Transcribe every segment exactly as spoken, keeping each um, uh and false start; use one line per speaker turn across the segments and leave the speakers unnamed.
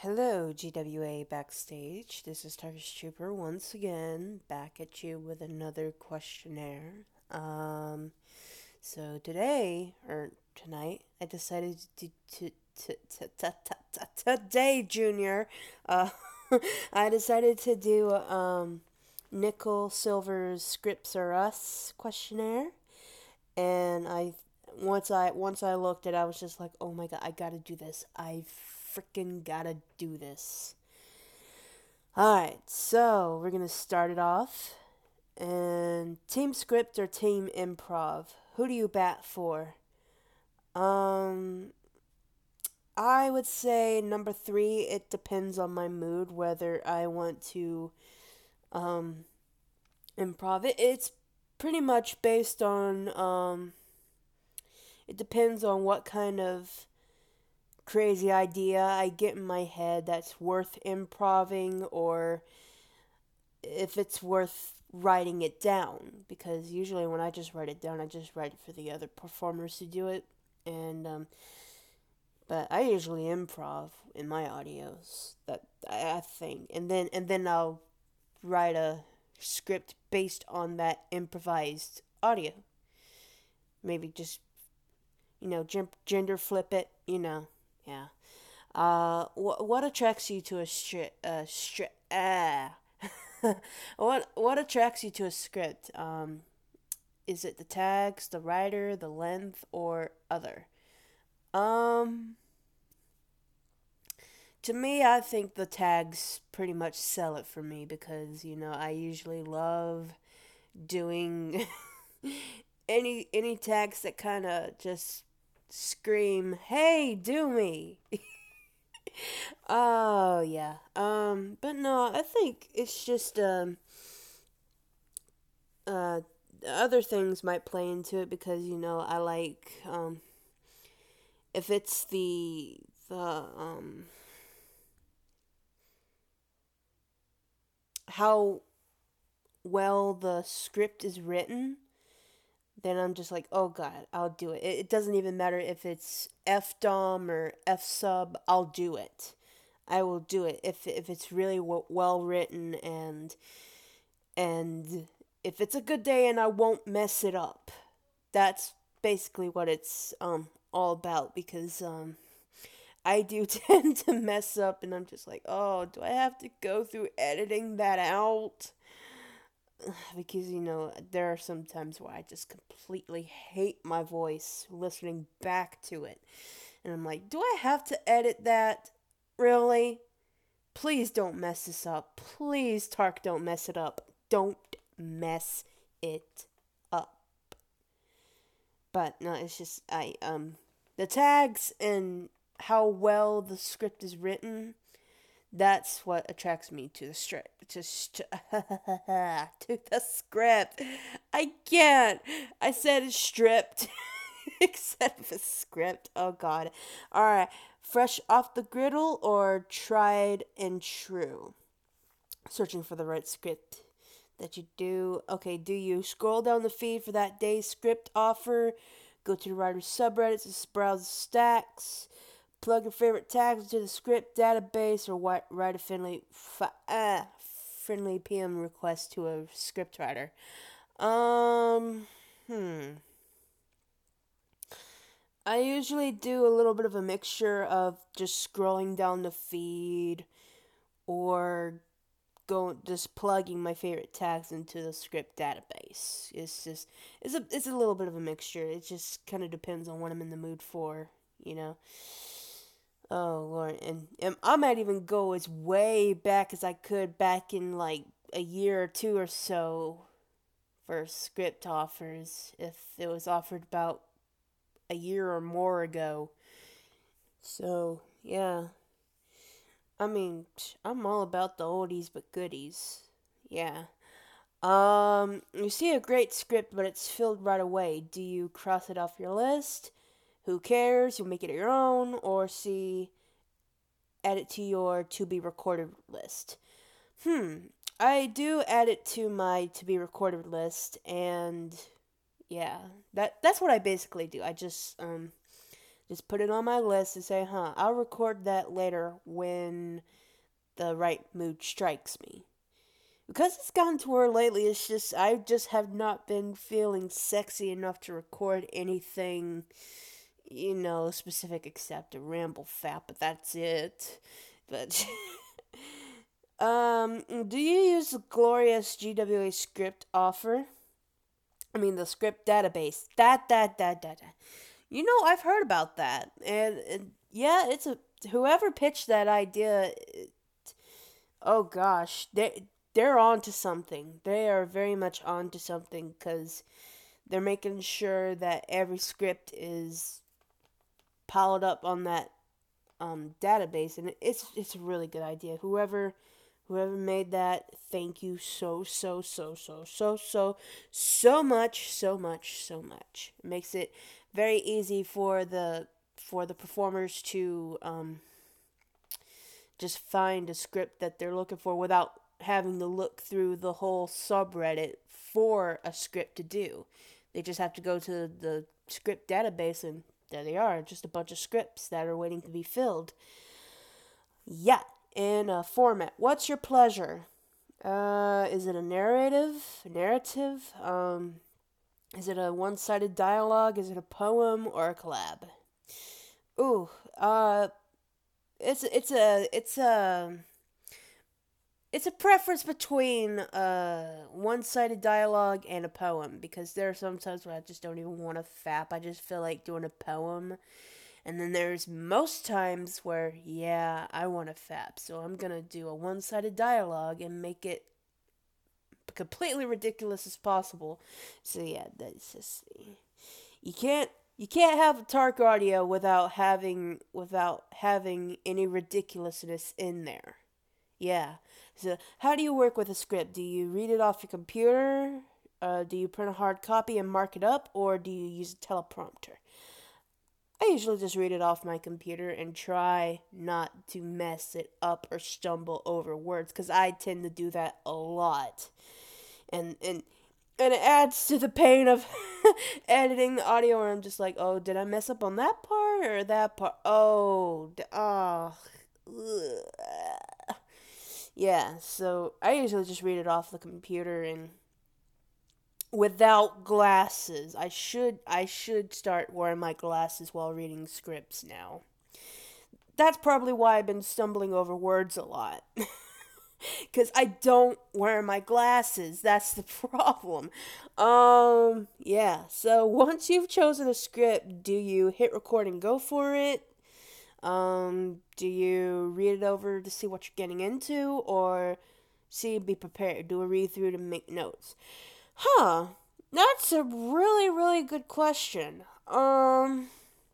Hello, G W A Backstage. This is Turkish Trooper once again, back at you with another questionnaire. Um, so today, or tonight, I decided to, to, to, to, to, to, to today, Junior, uh, I decided to do, um, Nickel Silver's Scripts Are Us questionnaire, and I once I once I looked at it, I was just like, "Oh my god, I got to do this. I freaking got to do this." All right. So, we're going to start it off. And team script or team improv? Who do you bat for? Um I would say number three, it depends on my mood whether I want to um improv it. It's pretty much based on um it depends on what kind of crazy idea I get in my head that's worth improving, or if it's worth writing it down. Because usually when I just write it down, I just write it for the other performers to do it. And, um, but I usually improv in my audios. That I think, and then and then I'll write a script based on that improvised audio. Maybe just you know gender flip it. You know, yeah. Uh, what what attracts you to a stri- uh, stri- ah. what what attracts you to a script? Um, is it the tags, the writer, the length, or other? Um, to me, I think the tags pretty much sell it for me because you know I usually love doing any any tags that kind of just scream, "Hey, do me!" Oh yeah. Um, but no, I think it's just um uh other things might play into it because you know I like um if it's the the um how well the script is written, then I'm just like, oh god, I'll do it. It, it doesn't even matter if it's F dom or F sub, I'll do it. I will do it if if it's really w- well written, and and if it's a good day and I won't mess it up. That's basically what it's um all about because um I do tend to mess up and I'm just like, "Oh, do I have to go through editing that out?" Because you know, there are some times where I just completely hate my voice listening back to it. And I'm like, "Do I have to edit that? Really? Please don't mess this up. Please, Tark, don't mess it up. Don't mess it up." But no, it's just I um the tags and how well the script is written. That's what attracts me to the script. To, st- to the script. I can't. I said stripped except for script. Oh god. All right. Fresh off the griddle or tried and true? Searching for the right script that you do. Okay, do you scroll down the feed for that day's script offer? Go to the writer's subreddits and browse the stacks. Plug your favorite tags into the script database, or write a friendly, uh, friendly P M request to a script writer. Um, hmm. I usually do a little bit of a mixture of just scrolling down the feed or go just plugging my favorite tags into the script database. It's just it's a it's a little bit of a mixture. It just kind of depends on what I'm in the mood for, you know. Oh Lord, and, and I might even go as way back as I could back in like a year or two or so for script offers if it was offered about a year or more ago. So yeah, I mean I'm all about the oldies but goodies. Yeah. Um, you see a great script, but it's filled right away. Do you cross it off your list? Who cares? You'll make it your own, or see, add it to your to be recorded list. Hmm. I do add it to my to be recorded list, and yeah, that that's what I basically do. I just um Just put it on my list and say, huh, I'll record that later when the right mood strikes me. Because it's gotten to where lately it's just, I just have not been feeling sexy enough to record anything, you know, specific except a ramble fat, but that's it. But, um, do you use the glorious G W A script offer? I mean, the script database. That, that, that, that, that. You know, I've heard about that. And, and yeah, it's a, whoever pitched that idea, it, oh gosh, they, they're on to something. They are very much on to something because they're making sure that every script is piled up on that um, database, and it's it's a really good idea. Whoever whoever made that, thank you so so so so so so so much so much so much. It makes it very easy for the for the performers to um, just find a script that they're looking for without having to look through the whole subreddit for a script to do. They just have to go to the script database and there they are, just a bunch of scripts that are waiting to be filled. Yeah, in a format. What's your pleasure? Uh, is it a narrative? A narrative? Um, is it a one-sided dialogue? Is it a poem or a collab? Ooh, uh, it's it's a it's a it's a preference between uh one-sided dialogue and a poem because there are some times where I just don't even want to fap. I just feel like doing a poem. And then there's most times where, yeah, I want to fap. So I'm going to do a one-sided dialogue and make it completely ridiculous as possible. So yeah, that's just, you can't you can't have a Tark audio without having without having any ridiculousness in there. Yeah. So how do you work with a script? Do you read it off your computer? Uh, do you print a hard copy and mark it up, or do you use a teleprompter? I usually just read it off my computer and try not to mess it up or stumble over words because I tend to do that a lot. And and and it adds to the pain of editing the audio where I'm just like, oh, did I mess up on that part or that part? Oh, oh. Ugh. Yeah, so I usually just read it off the computer and without glasses. I should I should start wearing my glasses while reading scripts now. That's probably why I've been stumbling over words a lot. Cuz I don't wear my glasses. That's the problem. Um yeah, so once you've chosen a script, do you hit record and go for it? Um do you read it over to see what you're getting into or see be prepared, do a read through to make notes? Huh. That's a really, really good question. Um,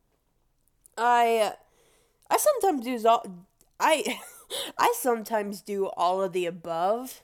I, I sometimes do all, I, I sometimes do all of the above,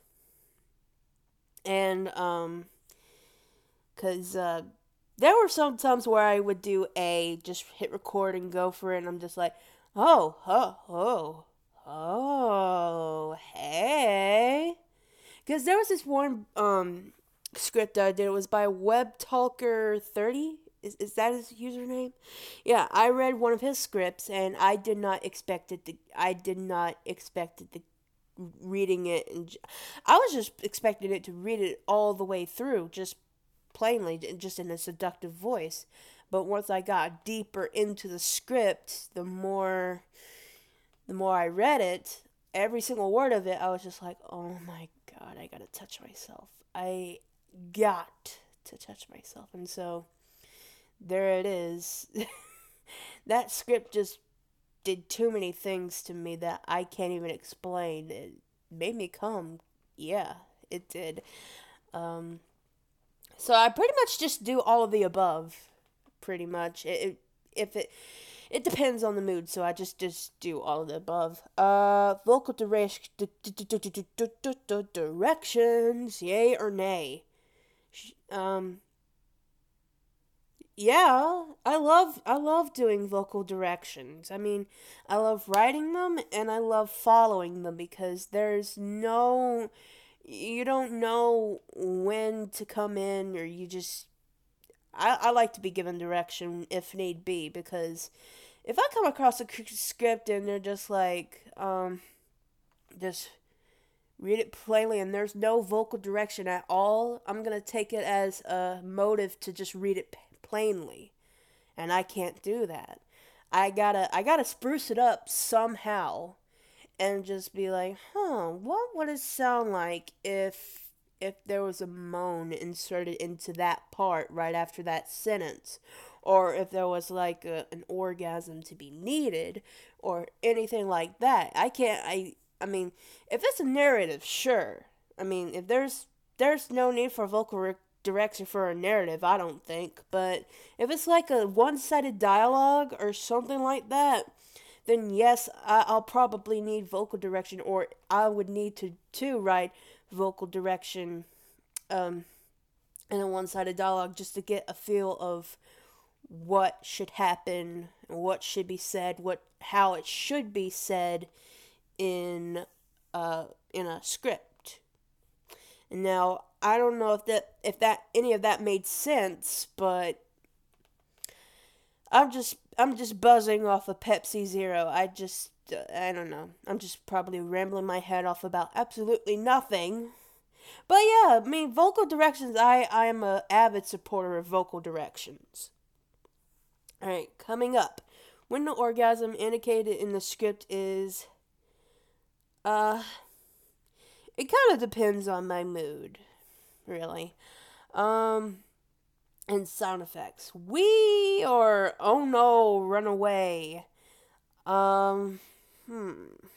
and um, cause uh, there were some times where I would do a just hit record and go for it, and I'm just like, oh, oh, oh, oh, hey, cause there was this one um script that I did. It was by WebTalker thirty. Is, is that his username? Yeah, I read one of his scripts and I did not expect it to. I did not expect it to reading it, and I was just expecting it to read it all the way through, just plainly, just in a seductive voice. But once I got deeper into the script, the more, the more I read it, every single word of it, I was just like, oh my god, I gotta touch myself. I got to touch myself. And so there it is. That script just did too many things to me that I can't even explain. It made me come. Yeah, it did. Um, so I pretty much just do all of the above. Pretty much. It, it if it it depends on the mood, so I just just do all of the above. Uh, vocal direct directions, yay or nay? Um, yeah, I love I love doing vocal directions. I mean, I love writing them and I love following them because there's no you don't know when to come in or you just I, I like to be given direction if need be, because if I come across a script and they're just like, um, just read it plainly and there's no vocal direction at all, I'm gonna take it as a motive to just read it plainly. And I can't do that. I gotta I gotta spruce it up somehow and just be like, huh, what would it sound like if if there was a moan inserted into that part right after that sentence, or if there was like a, an orgasm to be needed, or anything like that. I can't. I I mean, if it's a narrative, sure. I mean, if there's there's no need for vocal re- direction for a narrative, I don't think. But if it's like a one-sided dialogue or something like that, then yes, I, I'll probably need vocal direction, or I would need to to write vocal direction um, in a one-sided dialogue just to get a feel of what should happen, what should be said, what how it should be said in uh in a script. Now, I don't know if that if that any of that made sense, but I'm just I'm just buzzing off of Pepsi Zero. I just uh, I don't know. I'm just probably rambling my head off about absolutely nothing. But yeah, I mean vocal directions. I I am a avid supporter of vocal directions. All right, coming up, when the orgasm indicated in the script is uh it kind of depends on my mood, really. Um and sound effects. We or oh no, run away. Um, hmm.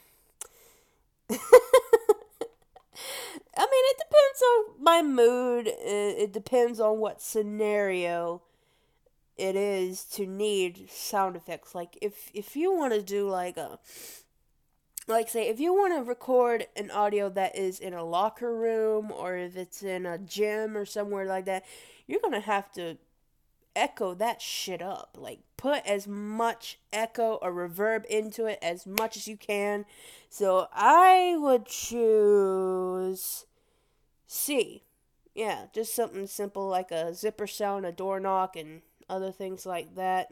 I mean, it depends on my mood. It depends on what scenario it is to need sound effects. Like if if you want to do like a like say if you want to record an audio that is in a locker room or if it's in a gym or somewhere like that, you're going to have to echo that shit up. Like, put as much echo or reverb into it as much as you can. So I would choose C. Yeah, just something simple like a zipper sound, a door knock, and other things like that.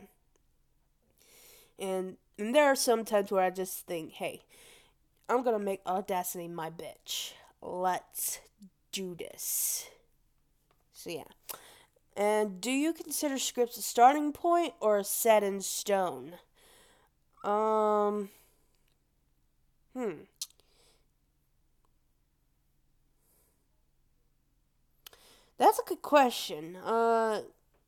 And, and there are some times where I just think, hey, I'm gonna make Audacity my bitch. Let's do this. So yeah. And do you consider scripts a starting point or a set in stone? Um, hmm. That's a good question. Uh,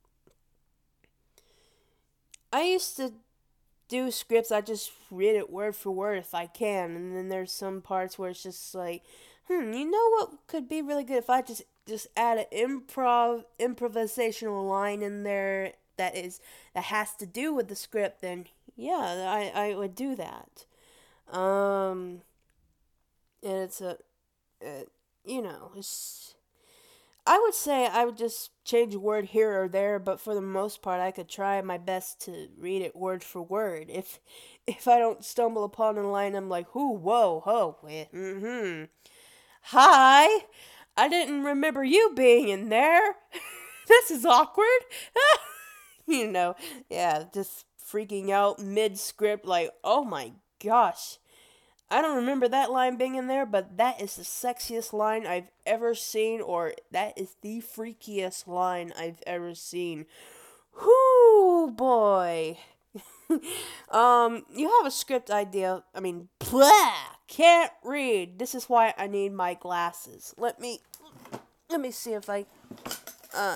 I used to do scripts, I just read it word for word if I can, and then there's some parts where it's just like, hmm, you know what could be really good if I just just add an improv improvisational line in there that is that has to do with the script, then yeah, I I would do that. Um, and it's a, uh you know, it's I would say I would just change a word here or there, but for the most part, I could try my best to read it word for word. If if I don't stumble upon a line, I'm like, "Whoo, whoa, ho, mm-hmm. Hi, I didn't remember you being in there. This is awkward." you know, yeah, just freaking out mid script, like, "Oh my gosh." I don't remember that line being in there, but that is the sexiest line I've ever seen, or that is the freakiest line I've ever seen. Whoo, boy. um, you have a script idea. I mean, blah, can't read. This is why I need my glasses. Let me, let me see if I, uh,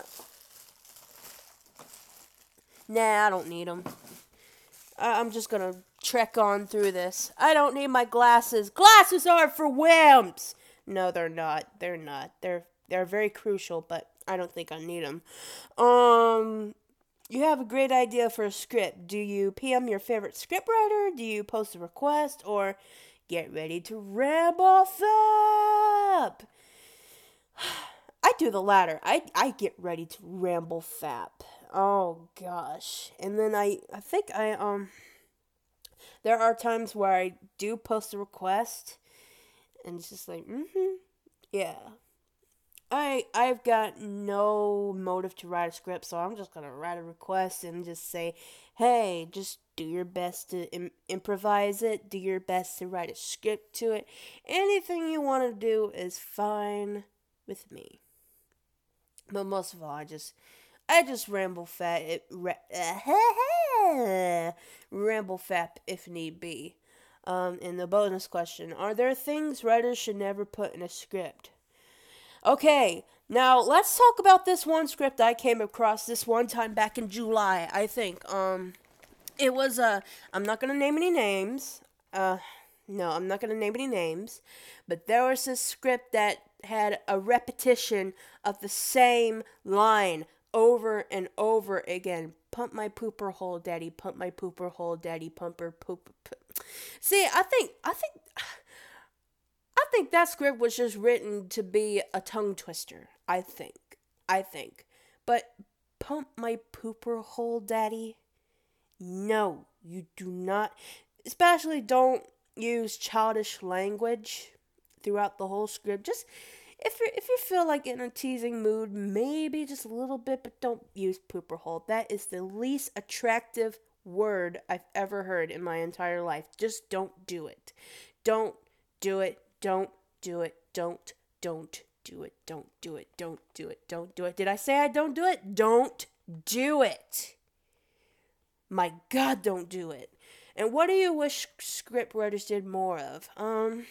nah, I don't need them. I'm just gonna trek on through this. I don't need my glasses. Glasses are for wimps. No, they're not. They're not. They're they're very crucial, but I don't think I need them. Um, you have a great idea for a script. Do you P M your favorite scriptwriter? Do you post a request, or get ready to ramp off up? I do the latter. I I get ready to ramble fap. Oh gosh. And then I I think I um there are times where I do post a request and it's just like, mm-hmm. Yeah. I I've got no motive to write a script, so I'm just gonna write a request and just say, hey, just do your best to Im- improvise it. Do your best to write a script to it. Anything you want to do is fine with me. But most of all, I just I just ramble fat. It, ra- ramble fat if need be. Um, in the bonus question, are there things writers should never put in a script? Okay, now let's talk about this one script I came across this one time back in July, I think. Um, it was a. Uh, I'm not gonna name any names. Uh, no, I'm not gonna name any names, but there was a script that had a repetition of the same line over and over again. Pump my pooper hole, daddy. Pump my pooper hole, daddy. Pumper poop. poop. See, I think I think I think that script was just written to be a tongue twister. I think. I think. But pump my pooper hole, daddy? No, you do not. Especially don't use childish language throughout the whole script. Just if you if you feel like in a teasing mood, maybe just a little bit, but don't use pooper hole. That is the least attractive word I've ever heard in my entire life. Just don't do it. Don't do it. Don't do it. Don't don't do it. Don't do it. Don't do it. Don't do it. Did I say I don't do it? Don't do it. My God, don't do it. And what do you wish script writers did more of? Um,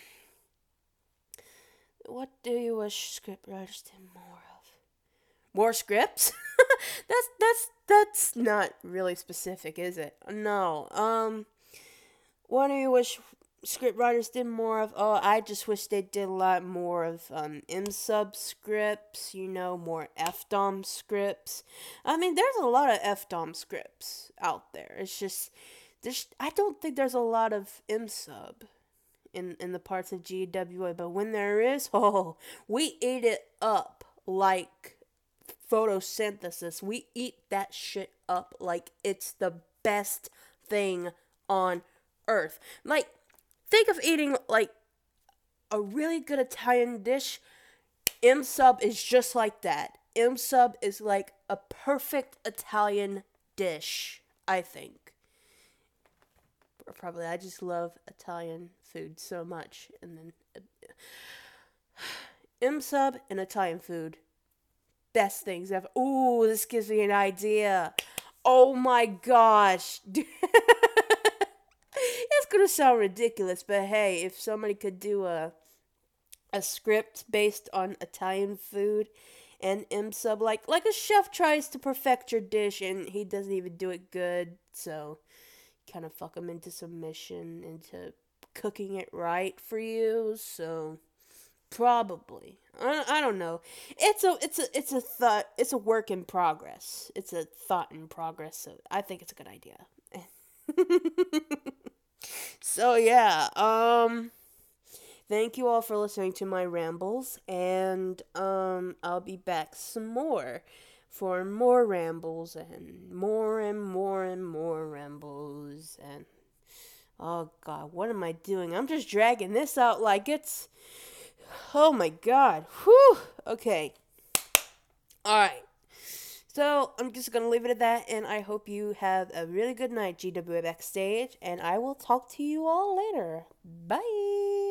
what do you wish script writers did more of? More scripts? that's that's that's not really specific, is it? No. Um, what do you wish script writers did more of? Oh, I just wish they did a lot more of um M sub scripts. You know, more F dom scripts. I mean, there's a lot of F dom scripts out there. It's just there's I don't think there's a lot of M sub in in the parts of G W A, but when there is, oh, we eat it up like photosynthesis. We eat that shit up like it's the best thing on earth. Like, think of eating like a really good Italian dish. M sub is just like that. M sub is like a perfect Italian dish, I think. Or probably I just love Italian food so much. And then uh, M sub and Italian food, best things ever. Ooh, this gives me an idea. Oh my gosh. It's gonna sound ridiculous, but hey, if somebody could do a a script based on Italian food and M sub, like like a chef tries to perfect your dish and he doesn't even do it good, so kind of fuck him into submission, into cooking it right for you. So probably, I, I don't know. It's a it's a it's a thought. It's a work in progress. It's a thought in progress. So I think it's a good idea. So yeah, um thank you all for listening to my rambles, and um I'll be back some more for more rambles and more and more and more rambles. And oh god, what am I doing? I'm just dragging this out like it's, oh my god. Whew. Okay. All right. So I'm just going to leave it at that, and I hope you have a really good night, G W A Backstage, and I will talk to you all later. Bye.